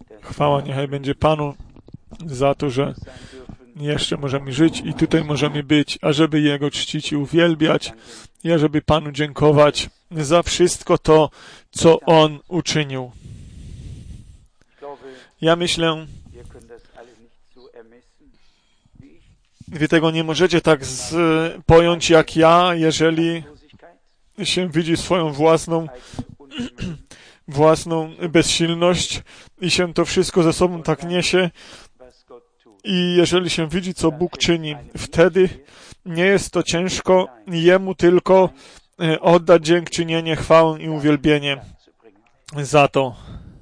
Chwała niechaj będzie Panu za to, że jeszcze możemy żyć i tutaj możemy być, ażeby Jego czcić i uwielbiać, i ażeby Panu dziękować za wszystko to, co On uczynił. Ja myślę, wy tego nie możecie tak pojąć jak ja, jeżeli się widzi swoją własną bezsilność i się to wszystko ze sobą tak niesie. I jeżeli się widzi, co Bóg czyni, wtedy nie jest to ciężko Jemu tylko oddać dziękczynienie, chwałę i uwielbienie za to.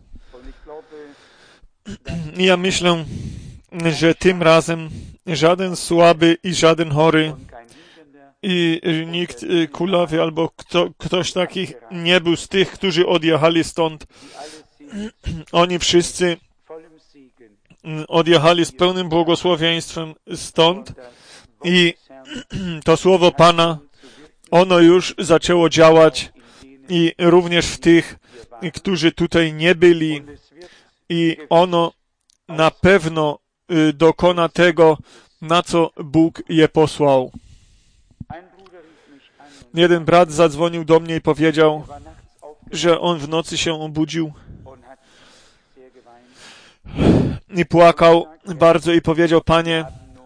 I ja myślę, że tym razem żaden słaby i żaden chory i nikt kulawy albo ktoś takich nie był z tych, którzy odjechali stąd. Oni wszyscy odjechali z pełnym błogosławieństwem stąd i to słowo Pana, ono już zaczęło działać i również w tych, którzy tutaj nie byli, i ono na pewno dokona tego, na co Bóg je posłał. Jeden brat zadzwonił do mnie i powiedział, że on w nocy się obudził i płakał bardzo i powiedział: Panie,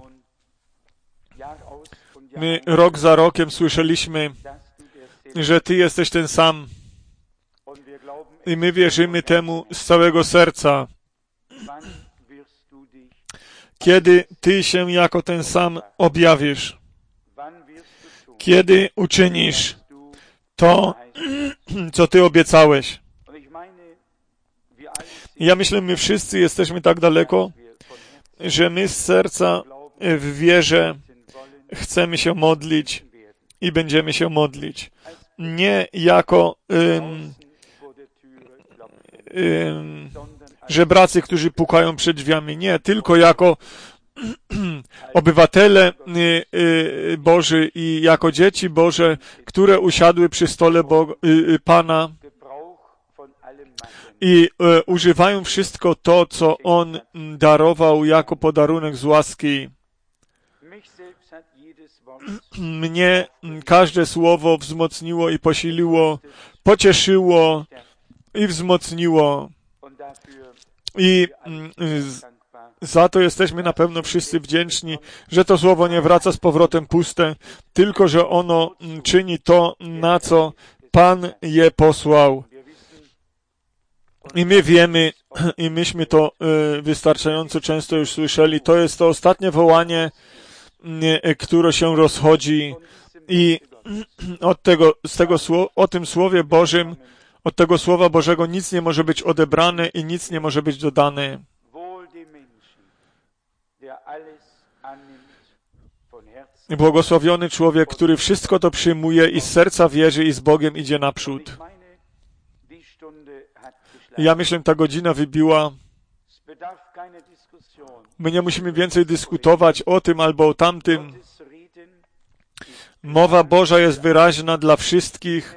my rok za rokiem słyszeliśmy, że Ty jesteś ten sam i my wierzymy temu z całego serca. Kiedy Ty się jako ten sam objawisz? Kiedy uczynisz to, co Ty obiecałeś? Ja myślę, my wszyscy jesteśmy tak daleko, że my z serca w wierze chcemy się modlić i będziemy się modlić. Nie jako żebracy, którzy pukają przed drzwiami. Nie, tylko jako obywatele Boży i jako dzieci Boże, które usiadły przy stole Pana i używają wszystko to, co On darował jako podarunek z łaski. Mnie każde słowo wzmocniło i posiliło, pocieszyło i wzmocniło. I za to jesteśmy na pewno wszyscy wdzięczni, że to słowo nie wraca z powrotem puste, tylko że ono czyni to, na co Pan je posłał. I my wiemy, i myśmy to wystarczająco często już słyszeli, to jest to ostatnie wołanie, które się rozchodzi, i o tym Słowie Bożym, od tego Słowa Bożego nic nie może być odebrane i nic nie może być dodane. Błogosławiony człowiek, który wszystko to przyjmuje i z serca wierzy i z Bogiem idzie naprzód. Ja myślę, ta godzina wybiła. My nie musimy więcej dyskutować o tym albo o tamtym. Mowa Boża jest wyraźna dla wszystkich,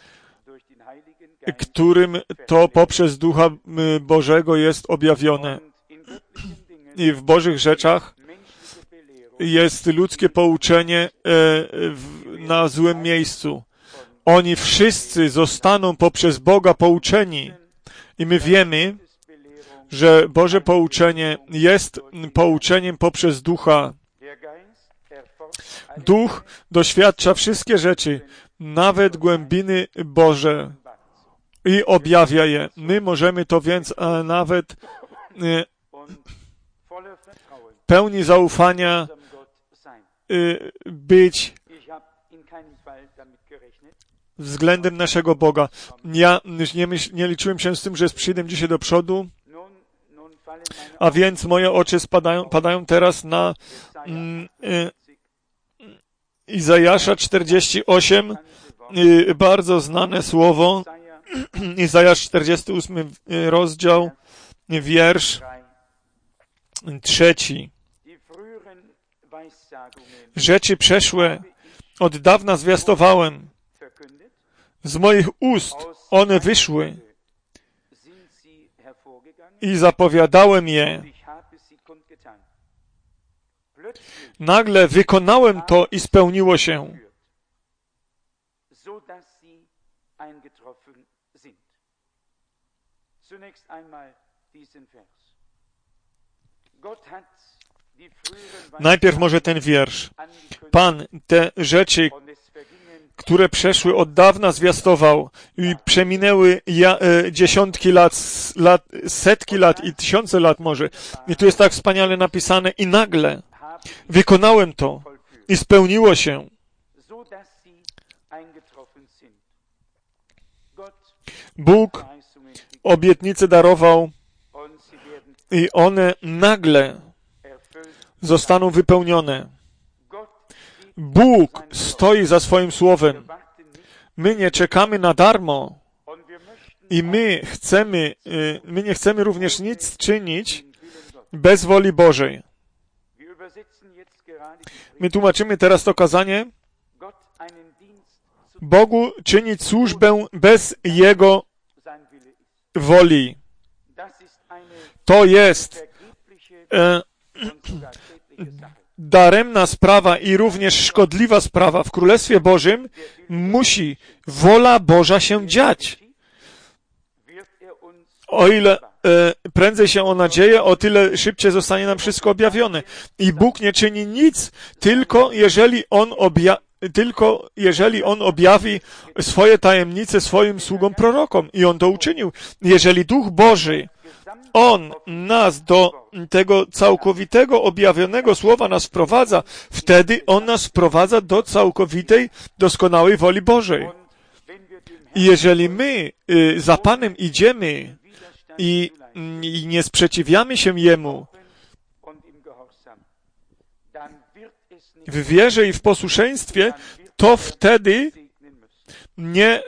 którym to poprzez Ducha Bożego jest objawione. I w Bożych rzeczach jest ludzkie pouczenie na złym miejscu. Oni wszyscy zostaną poprzez Boga pouczeni. I my wiemy, że Boże pouczenie jest pouczeniem poprzez Ducha. Duch doświadcza wszystkie rzeczy, nawet głębiny Boże, i objawia je. My możemy to więc nawet pełni zaufania być względem naszego Boga. Ja nie liczyłem się z tym, że przyjdę dzisiaj do przodu, a więc moje oczy padają teraz na Izajasza 48, bardzo znane słowo. Izajasz 48 rozdział, wiersz 3. Rzeczy przeszłe od dawna zwiastowałem. Z moich ust one wyszły. i zapowiadałem je. Nagle wykonałem to i spełniło się. Najpierw może ten wiersz. Pan te rzeczy, które przeszły od dawna, zwiastował i przeminęły dziesiątki lat, setki lat i tysiące lat może. I tu jest tak wspaniale napisane i nagle wykonałem to i spełniło się. Bóg obietnice darował i one nagle zostaną wypełnione. Bóg stoi za swoim słowem. My nie czekamy na darmo i my nie chcemy również nic czynić bez woli Bożej. My tłumaczymy teraz to kazanie. Bogu czynić służbę bez Jego woli. To jest daremna sprawa i również szkodliwa sprawa. W Królestwie Bożym musi wola Boża się dziać. O ile prędzej się ona dzieje, o tyle szybciej zostanie nam wszystko objawione. I Bóg nie czyni nic, tylko jeżeli On objawi swoje tajemnice swoim sługom prorokom. I On to uczynił. Jeżeli Duch Boży, On nas do tego całkowitego, objawionego słowa nas wprowadza, wtedy On nas wprowadza do całkowitej, doskonałej woli Bożej. I jeżeli my za Panem idziemy i nie sprzeciwiamy się Jemu, w wierze i w posłuszeństwie, to wtedy nie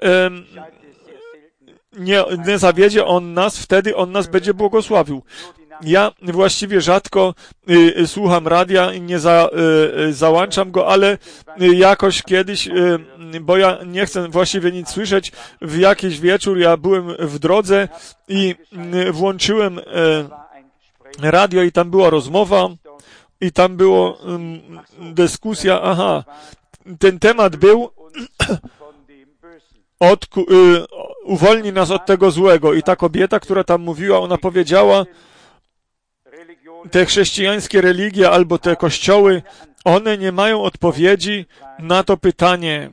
zawiedzie On nas, wtedy On nas będzie błogosławił. Ja właściwie rzadko słucham radia i nie załączam go, ale jakoś kiedyś, bo ja nie chcę właściwie nic słyszeć, w jakiś wieczór ja byłem w drodze i włączyłem radio i tam była rozmowa i tam była dyskusja, ten temat był uwolni nas od tego złego. I ta kobieta, która tam mówiła, ona powiedziała, te chrześcijańskie religie albo te kościoły, one nie mają odpowiedzi na to pytanie,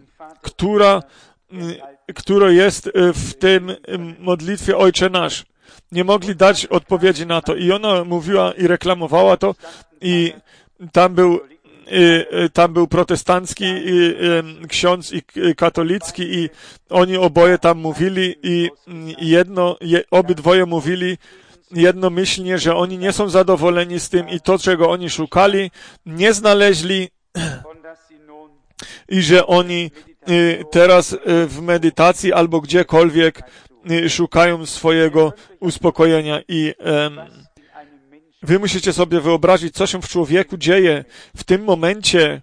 które jest w tym modlitwie Ojcze Nasz. Nie mogli dać odpowiedzi na to. I ona mówiła i reklamowała to i tam był protestancki ksiądz i katolicki i oni oboje tam mówili i obydwoje mówili jednomyślnie, że oni nie są zadowoleni z tym i to, czego oni szukali, nie znaleźli i że oni teraz w medytacji albo gdziekolwiek szukają swojego uspokojenia i wy musicie sobie wyobrazić, co się w człowieku dzieje. W tym momencie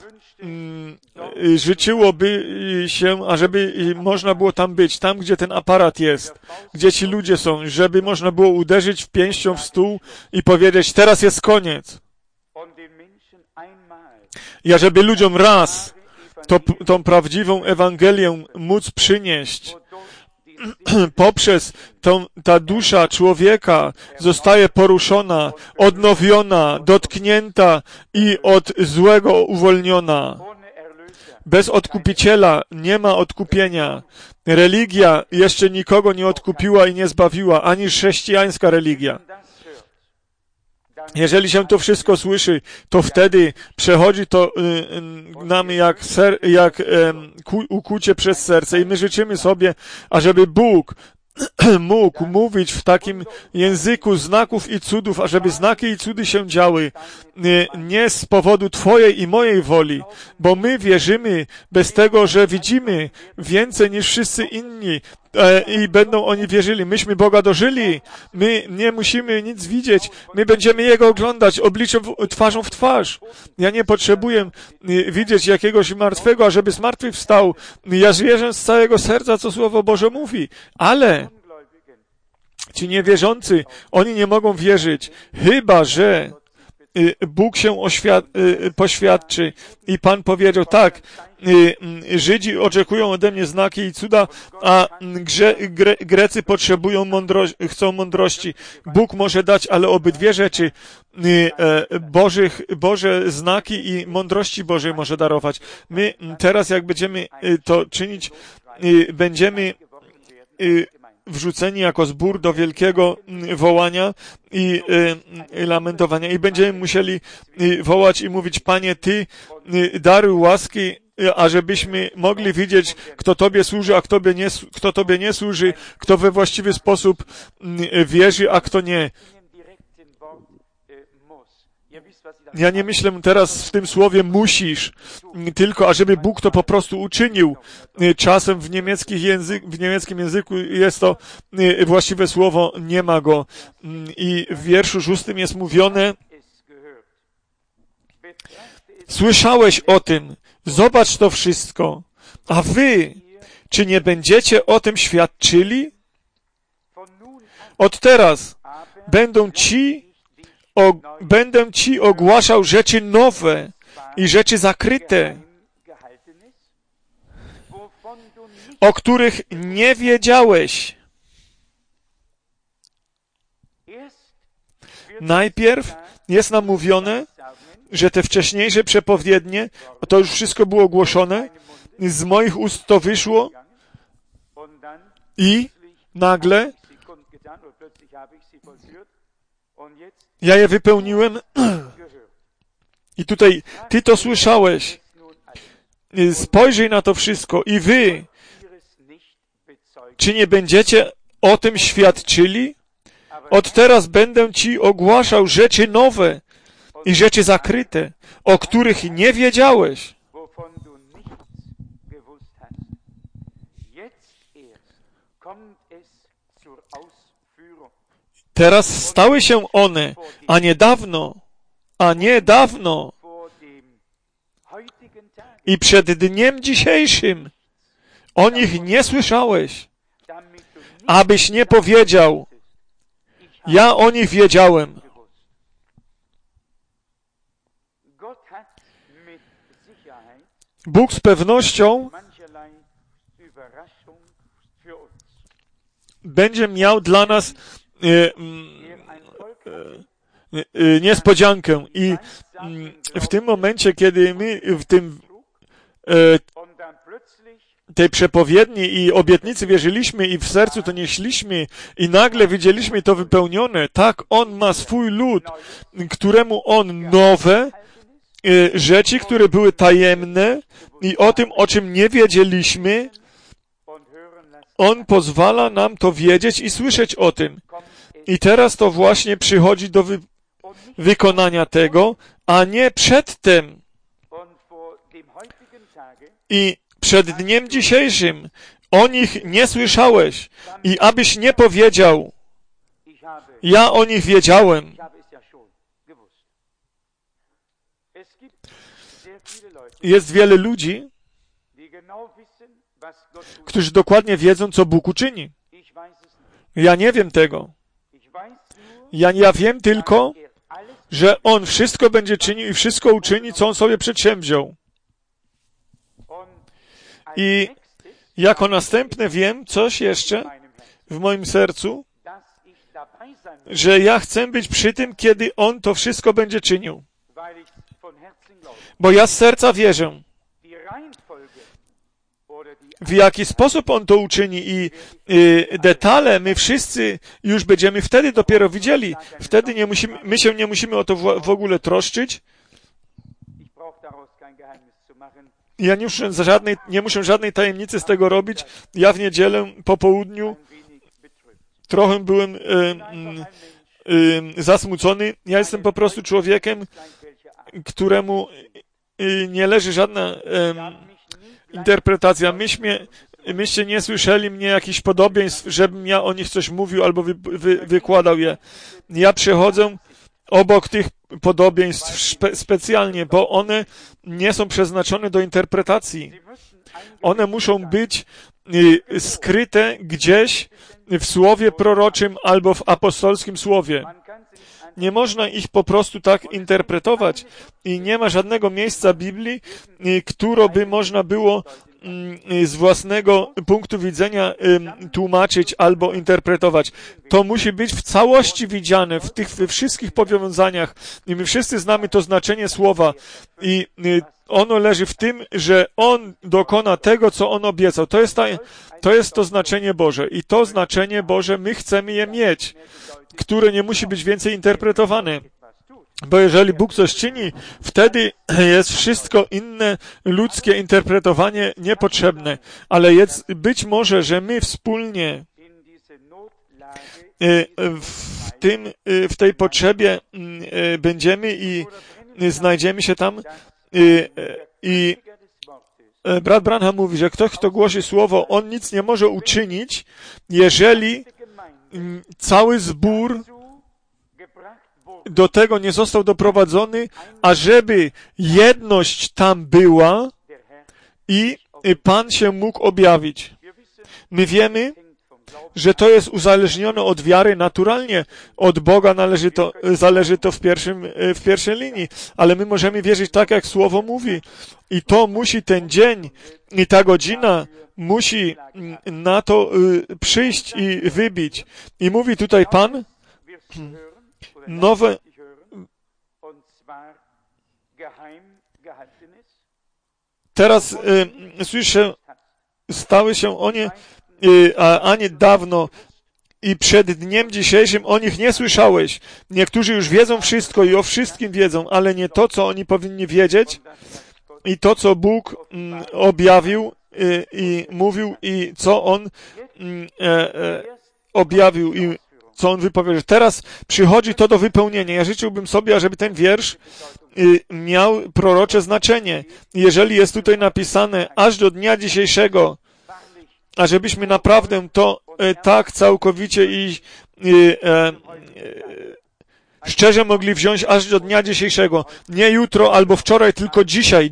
życzyłoby się, ażeby można było tam być, tam, gdzie ten aparat jest, gdzie ci ludzie są, żeby można było uderzyć pięścią w stół i powiedzieć, teraz jest koniec. I ażeby ludziom raz tą prawdziwą Ewangelię móc przynieść, poprzez ta dusza człowieka zostaje poruszona, odnowiona, dotknięta i od złego uwolniona. Bez odkupiciela nie ma odkupienia. Religia jeszcze nikogo nie odkupiła i nie zbawiła, ani chrześcijańska religia. Jeżeli się to wszystko słyszy, to wtedy przechodzi to nam jak ukucie przez serce i my życzymy sobie, ażeby Bóg mógł mówić w takim języku znaków i cudów, ażeby znaki i cudy się działy nie z powodu Twojej i mojej woli, bo my wierzymy bez tego, że widzimy więcej niż wszyscy inni i będą oni wierzyli. Myśmy Boga dożyli, my nie musimy nic widzieć, my będziemy Jego oglądać obliczem twarzą w twarz. Ja nie potrzebuję widzieć jakiegoś martwego, ażeby z martwych wstał. Ja wierzę z całego serca, co Słowo Boże mówi, ale Ci niewierzący, oni nie mogą wierzyć, chyba że Bóg się poświadczy. I Pan powiedział, tak, Żydzi oczekują ode mnie znaki i cuda, a Grecy potrzebują chcą mądrości. Bóg może dać, ale obydwie rzeczy, Boże znaki i mądrości Bożej może darować. My teraz, jak będziemy to czynić, będziemy wrzuceni jako zbór do wielkiego wołania i lamentowania. I będziemy musieli wołać i mówić, Panie, Ty daruj łaski, ażebyśmy mogli widzieć, kto Tobie służy, a kto Tobie nie służy, kto we właściwy sposób wierzy, a kto nie. Ja nie myślę teraz w tym słowie musisz, tylko ażeby Bóg to po prostu uczynił. Czasem w niemieckim języku jest to właściwe słowo, nie ma go. I w wierszu 6 jest mówione, słyszałeś o tym, zobacz to wszystko, a wy, czy nie będziecie o tym świadczyli? Od teraz będę ci ogłaszał rzeczy nowe i rzeczy zakryte, o których nie wiedziałeś. Najpierw jest nam mówione, że te wcześniejsze przepowiednie, to już wszystko było ogłoszone, z moich ust to wyszło i nagle ja je wypełniłem i tutaj Ty to słyszałeś. Spojrzyj na to wszystko i wy, czy nie będziecie o tym świadczyli? Od teraz będę Ci ogłaszał rzeczy nowe i rzeczy zakryte, o których nie wiedziałeś. Teraz stały się one, a nie dawno. I przed dniem dzisiejszym o nich nie słyszałeś, abyś nie powiedział, ja o nich wiedziałem. Bóg z pewnością będzie miał dla nas niespodziankę. I w tym momencie, kiedy my w tej przepowiedni i obietnicy wierzyliśmy i w sercu to nieśliśmy i nagle widzieliśmy to wypełnione, tak On ma swój lud, któremu On nowe rzeczy, które były tajemne i o tym, o czym nie wiedzieliśmy, On pozwala nam to wiedzieć i słyszeć o tym. I teraz to właśnie przychodzi do wykonania tego, a nie przedtem. I przed dniem dzisiejszym o nich nie słyszałeś i abyś nie powiedział, ja o nich wiedziałem. Jest wiele ludzi, którzy dokładnie wiedzą, co Bóg uczyni. Ja nie wiem tego. Ja wiem tylko, że On wszystko będzie czynił i wszystko uczyni, co On sobie przedsięwziął. I jako następne wiem coś jeszcze w moim sercu, że ja chcę być przy tym, kiedy On to wszystko będzie czynił. Bo ja z serca wierzę, w jaki sposób On to uczyni i detale my wszyscy już będziemy wtedy dopiero widzieli. Wtedy my się nie musimy o to w ogóle troszczyć. Ja nie muszę żadnej tajemnicy z tego robić. Ja w niedzielę po południu trochę byłem zasmucony. Ja jestem po prostu człowiekiem, któremu nie leży żadna interpretacja. Myście nie słyszeli mnie jakichś podobieństw, żebym ja o nich coś mówił albo wykładał je. Ja przechodzę obok tych podobieństw specjalnie, bo one nie są przeznaczone do interpretacji. One muszą być skryte gdzieś w słowie proroczym albo w apostolskim słowie. Nie można ich po prostu tak interpretować i nie ma żadnego miejsca Biblii, które by można było z własnego punktu widzenia tłumaczyć albo interpretować. To musi być w całości widziane, w tych wszystkich powiązaniach. I my wszyscy znamy to znaczenie słowa. I ono leży w tym, że On dokona tego, co On obiecał. To jest to znaczenie Boże. I to znaczenie Boże, my chcemy je mieć, które nie musi być więcej interpretowane. Bo jeżeli Bóg coś czyni, wtedy jest wszystko inne ludzkie interpretowanie niepotrzebne. Ale jest być może, że my wspólnie w tej potrzebie będziemy i znajdziemy się tam. I brat Branham mówi, że ktoś, kto głosi słowo, on nic nie może uczynić, jeżeli cały zbór do tego nie został doprowadzony, ażeby jedność tam była i Pan się mógł objawić. My wiemy, że to jest uzależnione od wiary naturalnie. Od Boga zależy to w pierwszej linii. Ale my możemy wierzyć tak, jak Słowo mówi. I to musi ten dzień i ta godzina musi na to przyjść i wybić. I mówi tutaj Pan, nowe... Teraz słyszę, stały się one, a nie dawno i przed dniem dzisiejszym o nich nie słyszałeś. Niektórzy już wiedzą wszystko i o wszystkim wiedzą, ale nie to, co oni powinni wiedzieć i to, co Bóg objawił i mówił i co On objawił i co On wypowiedział. Teraz przychodzi to do wypełnienia. Ja życzyłbym sobie, ażeby ten wiersz miał prorocze znaczenie. Jeżeli jest tutaj napisane aż do dnia dzisiejszego, ażebyśmy naprawdę to tak całkowicie i szczerze mogli wziąć aż do dnia dzisiejszego. Nie jutro albo wczoraj, tylko dzisiaj.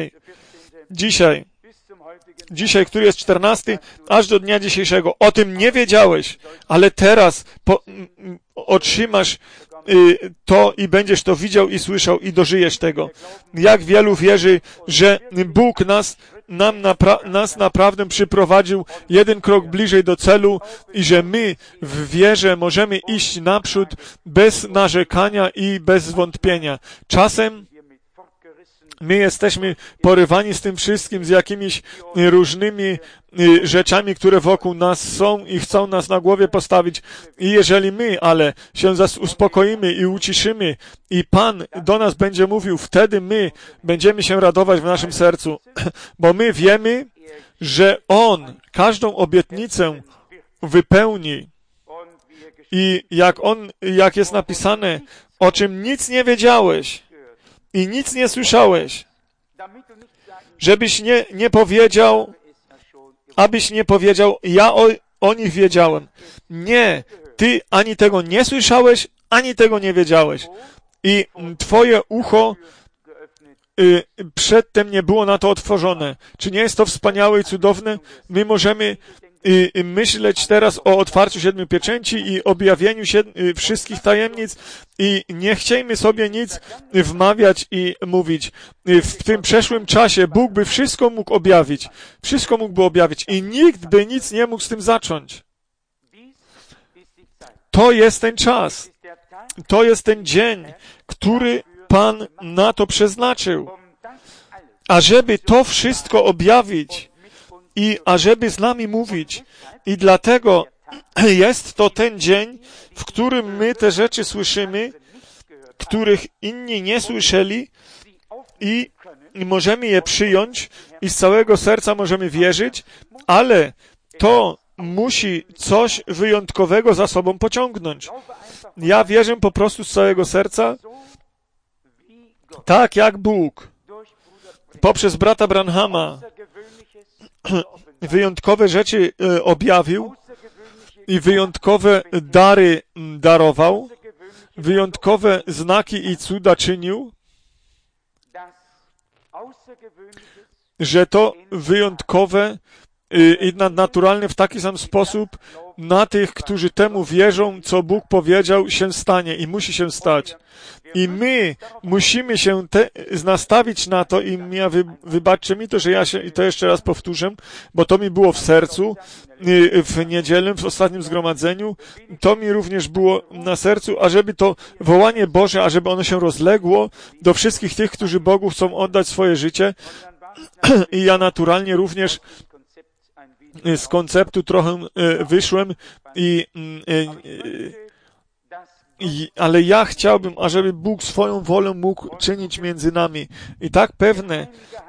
Dzisiaj, który jest 14, aż do dnia dzisiejszego. O tym nie wiedziałeś, ale teraz otrzymasz to i będziesz to widział i słyszał i dożyjesz tego. Jak wielu wierzy, że Bóg nas naprawdę przyprowadził jeden krok bliżej do celu i że my w wierze możemy iść naprzód bez narzekania i bez zwątpienia. Czasem my jesteśmy porywani z tym wszystkim, z jakimiś różnymi rzeczami, które wokół nas są i chcą nas na głowie postawić. I jeżeli my, ale się uspokoimy i uciszymy i Pan do nas będzie mówił, wtedy my będziemy się radować w naszym sercu, bo my wiemy, że On każdą obietnicę wypełni. I jak jest napisane, o czym nic nie wiedziałeś, i nic nie słyszałeś, żebyś nie powiedział, abyś nie powiedział, ja o nich wiedziałem. Nie, ty ani tego nie słyszałeś, ani tego nie wiedziałeś. I twoje ucho przedtem nie było na to otworzone. Czy nie jest to wspaniałe i cudowne? My możemy myśleć teraz o otwarciu 7 pieczęci i objawieniu wszystkich tajemnic i nie chciejmy sobie nic wmawiać i mówić. W tym przeszłym czasie Bóg by wszystko mógł objawić. Wszystko mógłby objawić i nikt by nic nie mógł z tym zacząć. To jest ten czas. To jest ten dzień, który Pan na to przeznaczył. Ażeby to wszystko objawić i ażeby z nami mówić. I dlatego jest to ten dzień, w którym my te rzeczy słyszymy, których inni nie słyszeli i możemy je przyjąć i z całego serca możemy wierzyć, ale to musi coś wyjątkowego za sobą pociągnąć. Ja wierzę po prostu z całego serca, tak jak Bóg poprzez brata Branhama wyjątkowe rzeczy objawił i wyjątkowe dary darował, wyjątkowe znaki i cuda czynił, że to wyjątkowe i nadnaturalny w taki sam sposób na tych, którzy temu wierzą, co Bóg powiedział, się stanie i musi się stać. I my musimy się nastawić na to i wybaczcie mi to, że ja się, i to jeszcze raz powtórzę, bo to mi było w sercu w niedzielę, w ostatnim zgromadzeniu, to mi również było na sercu, ażeby to wołanie Boże, ażeby ono się rozległo do wszystkich tych, którzy Bogu chcą oddać swoje życie. I ja naturalnie również z konceptu trochę wyszłem ale ja chciałbym, ażeby Bóg swoją wolę mógł czynić między nami. I tak pewne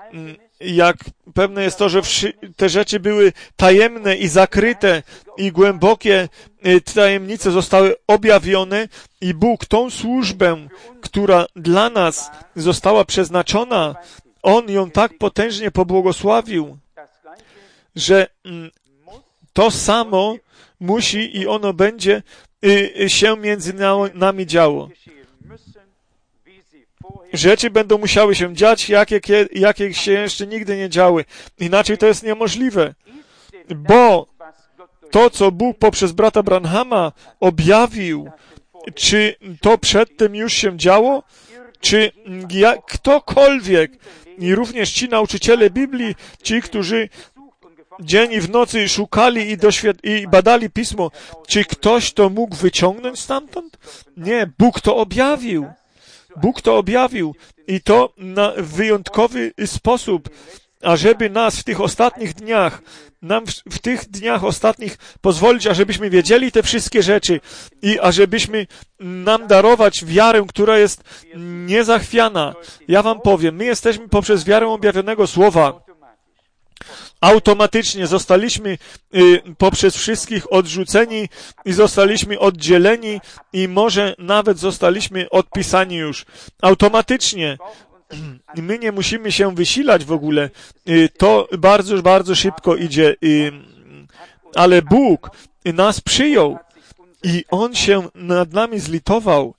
jest to, że te rzeczy były tajemne i zakryte i głębokie tajemnice zostały objawione i Bóg tą służbę, która dla nas została przeznaczona, On ją tak potężnie pobłogosławił, że to samo musi i ono będzie się między nami działo. Rzeczy będą musiały się dziać, jakie się jeszcze nigdy nie działy. Inaczej to jest niemożliwe. Bo to, co Bóg poprzez brata Branhama objawił, czy to przedtem już się działo, czy ktokolwiek, i również ci nauczyciele Biblii, ci, którzy dzień i w nocy szukali i badali Pismo, czy ktoś to mógł wyciągnąć stamtąd? Nie, Bóg to objawił. Bóg to objawił i to na wyjątkowy sposób, ażeby nas w tych ostatnich dniach, w tych dniach ostatnich pozwolić, ażebyśmy wiedzieli te wszystkie rzeczy i ażebyśmy nam darować wiarę, która jest niezachwiana. Ja wam powiem, my jesteśmy poprzez wiarę objawionego Słowa. Automatycznie zostaliśmy poprzez wszystkich odrzuceni i zostaliśmy oddzieleni i może nawet zostaliśmy odpisani już. Automatycznie. My nie musimy się wysilać w ogóle. To bardzo, bardzo szybko idzie. Ale Bóg nas przyjął i On się nad nami zlitował.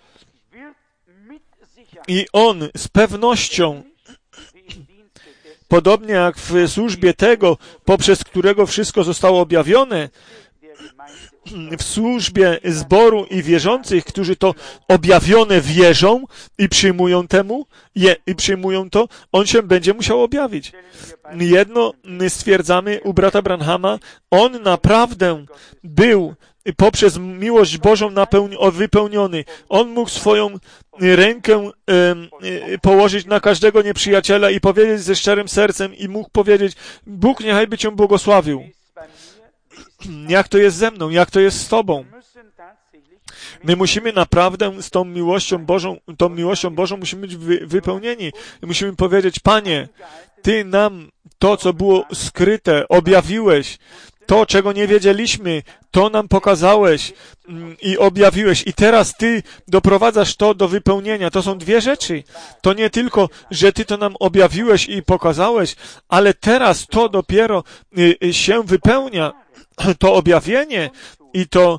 I On z pewnością, podobnie jak w służbie tego, poprzez którego wszystko zostało objawione, w służbie zboru i wierzących, którzy to objawione wierzą i przyjmują przyjmują to, on się będzie musiał objawić. Jedno stwierdzamy u brata Branhama, on naprawdę był poprzez miłość Bożą wypełniony. On mógł swoją rękę położyć na każdego nieprzyjaciela i powiedzieć ze szczerym sercem i mógł powiedzieć, Bóg niechaj by Cię błogosławił. Jak to jest ze mną? Jak to jest z Tobą? My musimy naprawdę z tą miłością Bożą musimy być wypełnieni. Musimy powiedzieć, Panie, Ty nam to, co było skryte, objawiłeś. To, czego nie wiedzieliśmy, to nam pokazałeś i objawiłeś. I teraz Ty doprowadzasz to do wypełnienia. To są dwie rzeczy. To nie tylko, że Ty to nam objawiłeś i pokazałeś, ale teraz to dopiero się wypełnia. To objawienie i to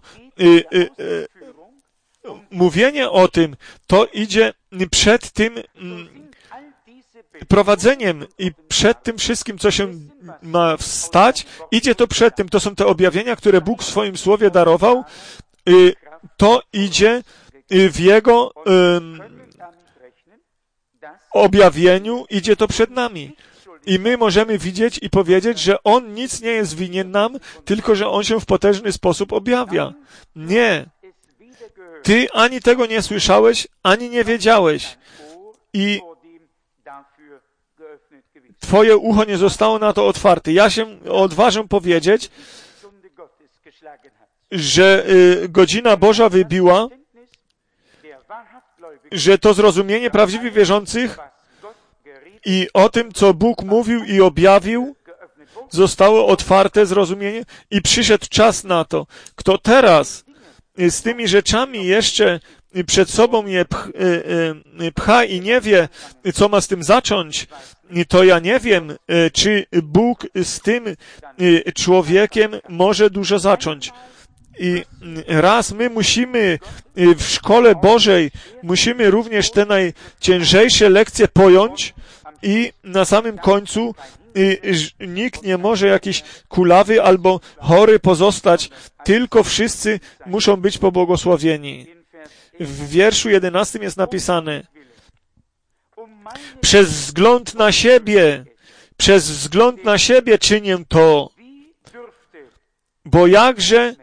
mówienie o tym, to idzie przed tym prowadzeniem i przed tym wszystkim, co się ma stać, idzie to przed tym. To są te objawienia, które Bóg w swoim Słowie darował. To idzie w Jego objawieniu, idzie to przed nami. I my możemy widzieć i powiedzieć, że On nic nie jest winien nam, tylko że On się w potężny sposób objawia. Nie. Ty ani tego nie słyszałeś, ani nie wiedziałeś. I Twoje ucho nie zostało na to otwarte. Ja się odważę powiedzieć, że godzina Boża wybiła, że to zrozumienie prawdziwych wierzących i o tym, co Bóg mówił i objawił, zostało otwarte zrozumienie i przyszedł czas na to. Kto teraz z tymi rzeczami jeszcze przed sobą je pcha i nie wie, co ma z tym zacząć, to ja nie wiem, czy Bóg z tym człowiekiem może dużo zacząć. I raz my musimy w szkole Bożej, musimy również te najciężejsze lekcje pojąć i na samym końcu nikt nie może jakiś kulawy albo chory pozostać, tylko wszyscy muszą być pobłogosławieni. W wierszu 11 jest napisane: przez wzgląd na siebie czynię to, bo jakże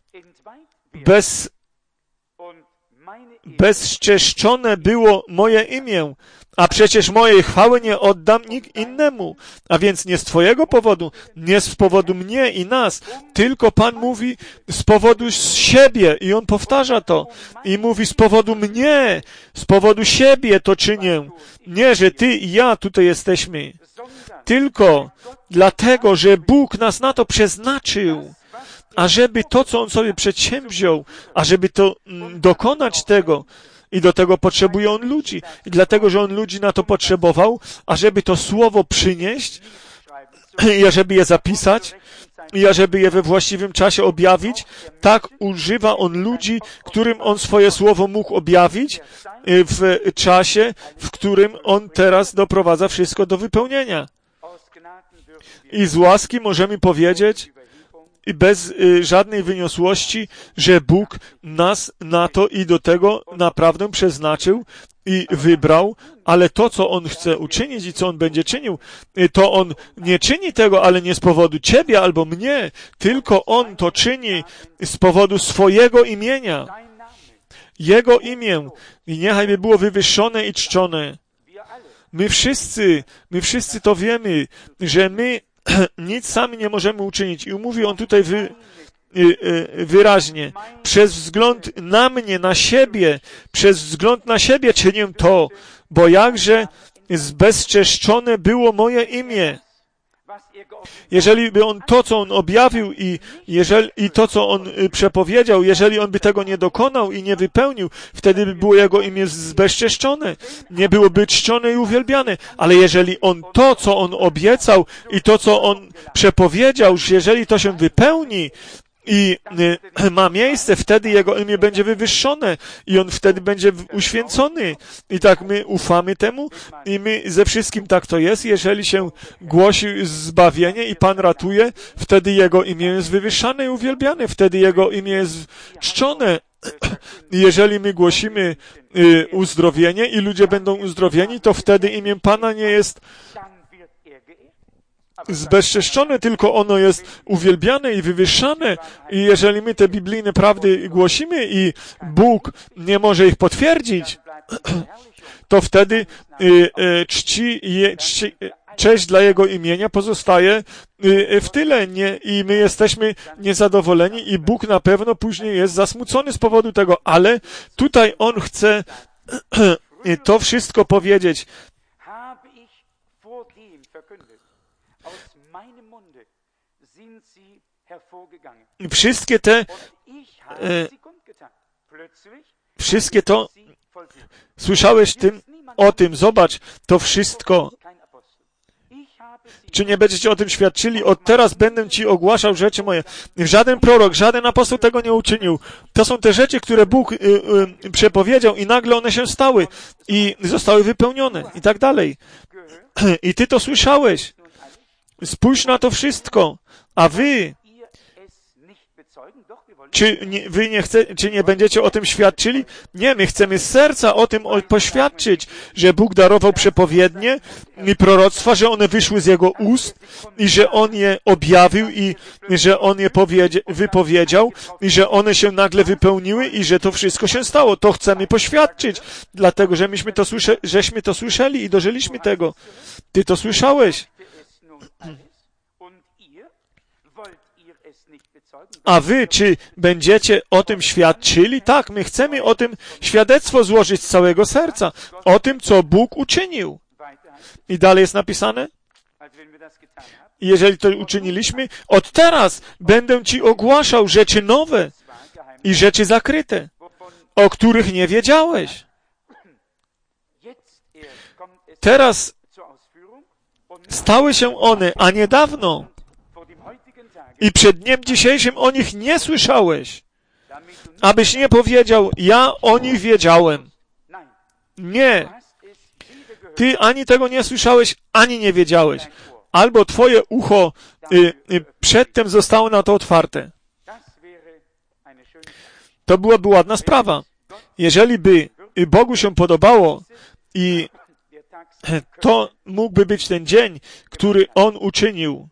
bezczeszczone było moje imię, a przecież mojej chwały nie oddam nikt innemu. A więc nie z Twojego powodu, nie z powodu mnie i nas, tylko Pan mówi z powodu siebie i On powtarza to. I mówi z powodu mnie, z powodu siebie to czynię. Nie, że Ty i ja tutaj jesteśmy, tylko dlatego, że Bóg nas na to przeznaczył, ażeby to, co On sobie przedsięwziął, ażeby to dokonać tego. I do tego potrzebuje On ludzi. I dlatego, że On ludzi na to potrzebował, ażeby to słowo przynieść, i ażeby je zapisać, i ażeby je we właściwym czasie objawić, tak używa On ludzi, którym On swoje słowo mógł objawić w czasie, w którym On teraz doprowadza wszystko do wypełnienia. I z łaski możemy powiedzieć, i bez żadnej wyniosłości, że Bóg nas na to i do tego naprawdę przeznaczył i wybrał, ale to, co On chce uczynić i co On będzie czynił, to On nie czyni tego, ale nie z powodu Ciebie albo mnie, tylko On to czyni z powodu swojego imienia. Jego imię. I niechaj by było wywyższone i czczone. My wszyscy to wiemy, że my nic sami nie możemy uczynić. I mówi On tutaj wyraźnie, przez wzgląd na mnie, na siebie, przez wzgląd na siebie czynię to, bo jakże zbezczeszczone było moje imię. Jeżeli by On to, co On objawił i to, co On przepowiedział, jeżeli On by tego nie dokonał i nie wypełnił, wtedy by było Jego imię zbezczeszczone. Nie byłoby czczone i uwielbiane. Ale jeżeli On to, co On obiecał i to, co On przepowiedział, że jeżeli to się wypełni i ma miejsce, wtedy Jego imię będzie wywyższone i On wtedy będzie uświęcony. I tak my ufamy temu i my ze wszystkim tak to jest. Jeżeli się głosi zbawienie i Pan ratuje, wtedy Jego imię jest wywyższane i uwielbiane. Wtedy Jego imię jest czczone. I jeżeli my głosimy uzdrowienie i ludzie będą uzdrowieni, to wtedy imię Pana nie jest zbezczeszczone, tylko ono jest uwielbiane i wywyższane. I jeżeli my te biblijne prawdy głosimy i Bóg nie może ich potwierdzić, to wtedy cześć dla Jego imienia pozostaje w tyle. I my jesteśmy niezadowoleni i Bóg na pewno później jest zasmucony z powodu tego. Ale tutaj On chce to wszystko powiedzieć. Wszystkie to, słyszałeś o tym, zobacz, to wszystko. Czy nie będziecie o tym świadczyli? Od teraz będę ci ogłaszał rzeczy moje. Żaden prorok, żaden apostoł tego nie uczynił. To są te rzeczy, które Bóg przepowiedział i nagle one się stały i zostały wypełnione i tak dalej. I ty to słyszałeś. Spójrz na to wszystko. A wy, czy nie będziecie o tym świadczyli? Nie, my chcemy z serca o tym poświadczyć, że Bóg darował przepowiednie i proroctwa, że one wyszły z Jego ust i że On je objawił i że On je wypowiedział i że one się nagle wypełniły i że to wszystko się stało. To chcemy poświadczyć, dlatego że żeśmy to słyszeli i dożyliśmy tego. Ty to słyszałeś. A wy, czy będziecie o tym świadczyli? Tak, my chcemy o tym świadectwo złożyć z całego serca. O tym, co Bóg uczynił. I dalej jest napisane? Jeżeli to uczyniliśmy, od teraz będę ci ogłaszał rzeczy nowe i rzeczy zakryte, o których nie wiedziałeś. Teraz stały się one, a niedawno. I przed dniem dzisiejszym o nich nie słyszałeś. Abyś nie powiedział, ja o nich wiedziałem. Nie. Ty ani tego nie słyszałeś, ani nie wiedziałeś. albo Twoje ucho przedtem zostało na to otwarte. To byłaby ładna sprawa. Jeżeli by Bogu się podobało i to mógłby być ten dzień, który On uczynił,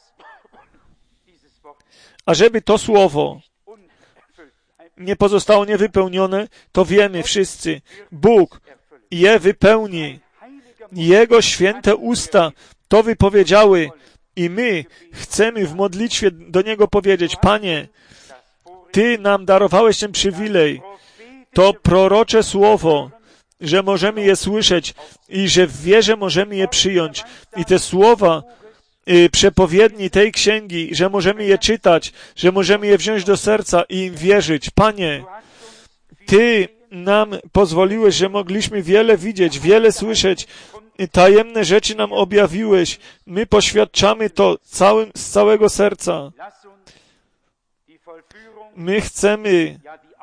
a żeby to słowo nie pozostało niewypełnione, to wiemy wszyscy, Bóg je wypełni. Jego święte usta to wypowiedziały i my chcemy w modlitwie do Niego powiedzieć: Panie, Ty nam darowałeś ten przywilej, to prorocze słowo, że możemy je słyszeć i że w wierze możemy je przyjąć. I te słowa przepowiedni tej księgi, że możemy je czytać, że możemy je wziąć do serca i im wierzyć. Panie, Ty nam pozwoliłeś, że mogliśmy wiele widzieć, wiele słyszeć, tajemne rzeczy nam objawiłeś. My poświadczamy to z całego serca. My chcemy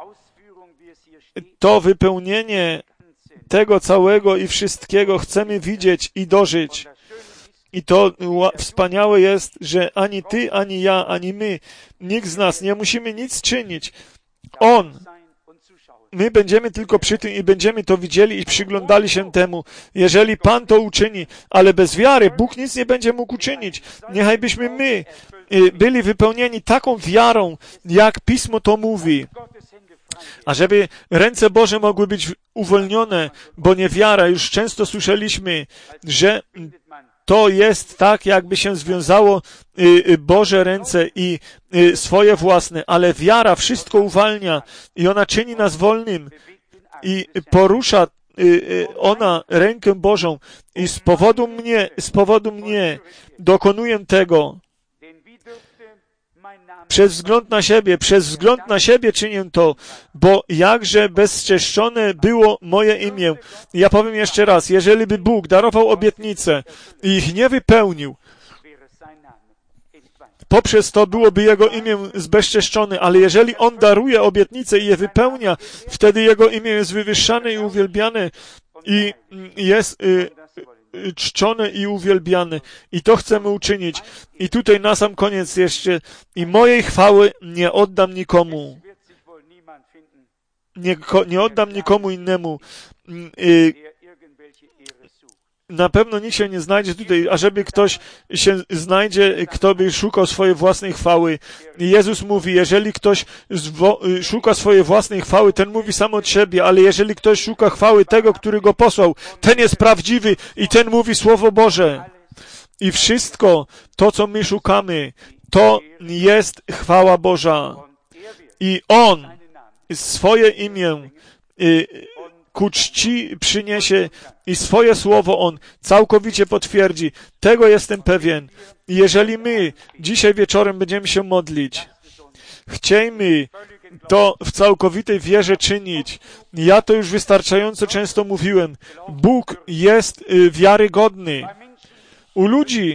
to wypełnienie tego całego i wszystkiego chcemy widzieć i dożyć. I to wspaniałe jest, że ani Ty, ani ja, ani my, nikt z nas nie musimy nic czynić. On. My będziemy tylko przy tym i będziemy to widzieli i przyglądali się temu, jeżeli Pan to uczyni, ale bez wiary Bóg nic nie będzie mógł uczynić. Niechajbyśmy my byli wypełnieni taką wiarą, jak Pismo to mówi. A żeby ręce Boże mogły być uwolnione, bo niewiara, już często słyszeliśmy, że to jest tak, jakby się związało Boże ręce i swoje własne, ale wiara wszystko uwalnia i ona czyni nas wolnym i porusza ona rękę Bożą i z powodu mnie dokonuję tego. Przez wzgląd na siebie czynię to, bo jakże bezczeszczone było moje imię. Ja powiem jeszcze raz, jeżeli by Bóg darował obietnice i ich nie wypełnił, poprzez to byłoby Jego imię zbezczeszczone, ale jeżeli On daruje obietnice i je wypełnia, wtedy Jego imię jest wywyższane i uwielbiane i jest czczone i uwielbiane. I to chcemy uczynić. I tutaj na sam koniec jeszcze, i mojej chwały nie oddam nikomu. Nie oddam nikomu innemu. Na pewno nikt się nie znajdzie tutaj, ażeby ktoś się znajdzie, kto by szukał swojej własnej chwały. I Jezus mówi, jeżeli ktoś szuka swojej własnej chwały, ten mówi sam od siebie, ale jeżeli ktoś szuka chwały tego, który go posłał, ten jest prawdziwy i ten mówi Słowo Boże. I wszystko to, co my szukamy, to jest chwała Boża. I On swoje imię ku czci przyniesie i swoje słowo On całkowicie potwierdzi. Tego jestem pewien. I jeżeli my dzisiaj wieczorem będziemy się modlić, chciejmy to w całkowitej wierze czynić. Ja to już wystarczająco często mówiłem. Bóg jest wiarygodny. U ludzi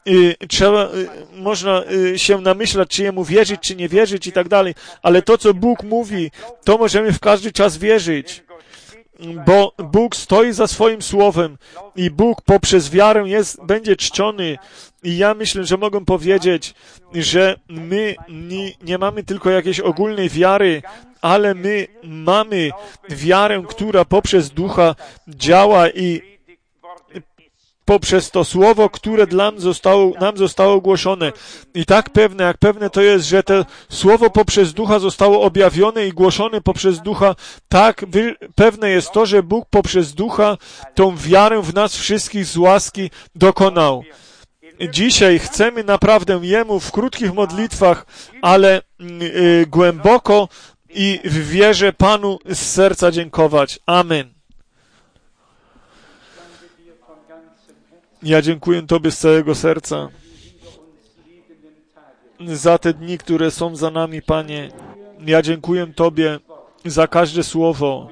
można się namyślać, czy Jemu wierzyć, czy nie wierzyć i tak dalej, ale to, co Bóg mówi, to możemy w każdy czas wierzyć. Bo Bóg stoi za swoim słowem i Bóg poprzez wiarę będzie czczony. I ja myślę, że mogę powiedzieć, że my nie mamy tylko jakiejś ogólnej wiary, ale my mamy wiarę, która poprzez Ducha działa i poprzez to słowo, które nam zostało ogłoszone. I tak pewne, jak pewne to jest, że to słowo poprzez Ducha zostało objawione i głoszone poprzez Ducha, tak pewne jest to, że Bóg poprzez Ducha tą wiarę w nas wszystkich z łaski dokonał. Dzisiaj chcemy naprawdę Jemu w krótkich modlitwach, ale głęboko i w wierze Panu z serca dziękować. Amen. Ja dziękuję Tobie z całego serca za te dni, które są za nami, Panie. Ja dziękuję Tobie za każde słowo,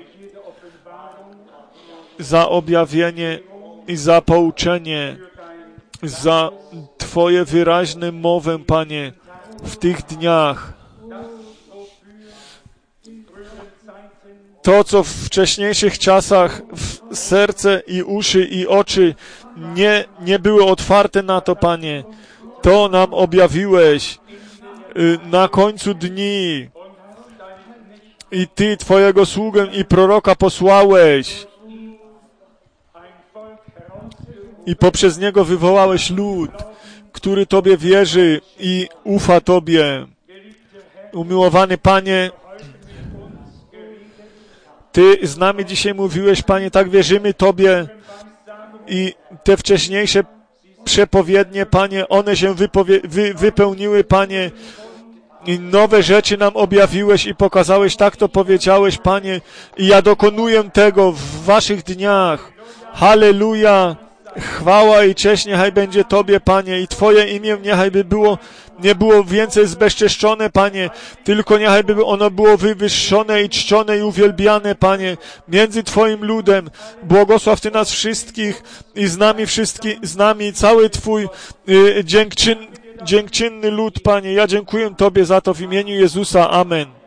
za objawienie i za pouczenie, za Twoje wyraźne mowę, Panie, w tych dniach. To, co w wcześniejszych czasach w serce i uszy i oczy nie były otwarte na to, Panie. To nam objawiłeś na końcu dni. I Ty, Twojego sługę i proroka posłałeś. I poprzez niego wywołałeś lud, który Tobie wierzy i ufa Tobie. Umiłowany Panie, Ty z nami dzisiaj mówiłeś, Panie, tak wierzymy Tobie i te wcześniejsze przepowiednie, Panie, one się wypełniły, Panie, i nowe rzeczy nam objawiłeś i pokazałeś, tak to powiedziałeś, Panie, i ja dokonuję tego w Waszych dniach. Halleluja! Chwała i cześć niechaj będzie Tobie, Panie, i Twoje imię niechaj by nie było więcej zbezczeszczone, Panie, tylko niechaj by ono było wywyższone i czczone i uwielbiane, Panie, między Twoim ludem. Błogosław Ty nas wszystkich i z nami cały Twój dziękczynny lud, Panie. Ja dziękuję Tobie za to w imieniu Jezusa. Amen.